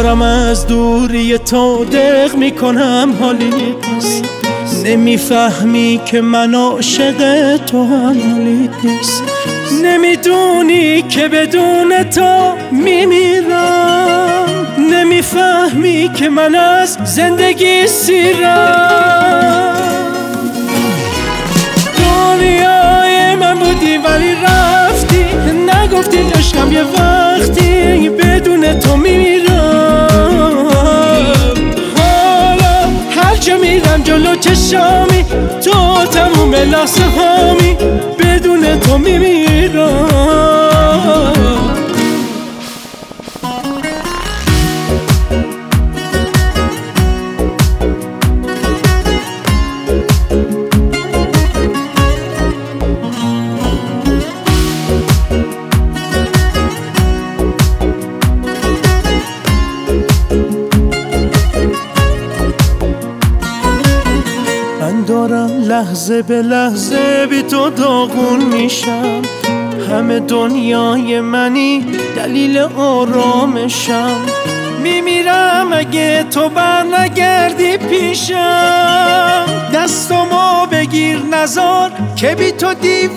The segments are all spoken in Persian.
دارم از دوری تو دق میکنم حالی نیست. نمیفهمی که من عاشق تو هم حالی نیست. نمیدونی که بدون تو میمیرم. نمیفهمی که من از زندگی سیرم. دنیای من بودی ولی رفتی، نگفتی عشقم یه وقتی بدون تو میمیرم. حالا هر جا میرم جلو چشامی تو تموم لحظه هامی بدون تو میمیرم. دارم لحظه به لحظه بی تو داغون میشم. همه دنیای منی دلیل آرامشم. میمیرم اگه تو بر نگردی پیشم. دستامو بگیر نزار که بی تو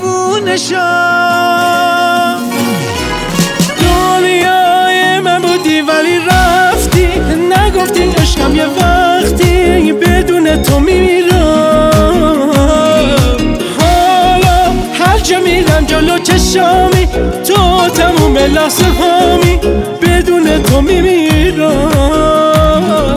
دیوونشم. دنیای من بودی ولی رفتی، نگفتی عشقم یه وقتی بدون تو میمیرم. میرم جلو چشامی تو تموم لحظه هامی بدون تو میمیرم.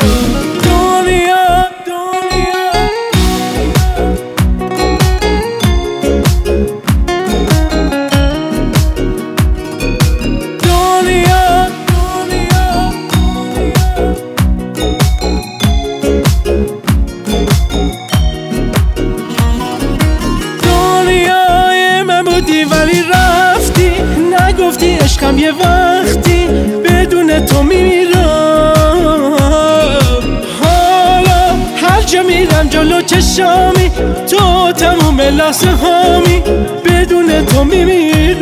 ولی رفتی، نگفتی عشقم یه وقتی بدون تو میمیرم. حالا هر جا میرم جلو چشامی تو تموم لحظه هامی بدون تو میمیرم.